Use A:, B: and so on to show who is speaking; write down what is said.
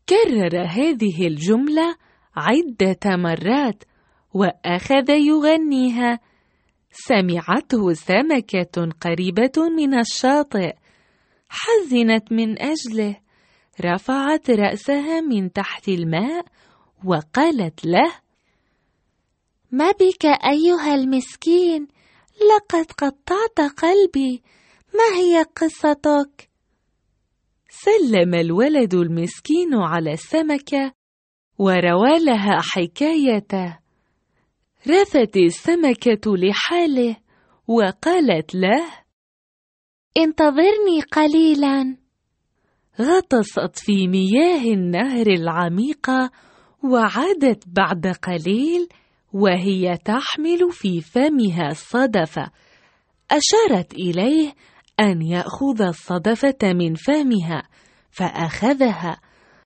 A: كرر هذه الجملة عدة مرات وأخذ يغنيها. سمعته سمكة قريبة من الشاطئ، حزنت من أجله، رفعت رأسها من تحت الماء وقالت له:
B: ما بك أيها المسكين؟ لقد قطعت قلبي، ما هي قصتك؟
A: سلم الولد المسكين على السمكة وروى لها حكايته. رثت السمكة لحاله وقالت له:
B: انتظرني قليلا.
A: غطست في مياه النهر العميقة وعادت بعد قليل وهي تحمل في فمها الصدفة. أشارت إليه أن يأخذ الصدفة من فمها، فأخذها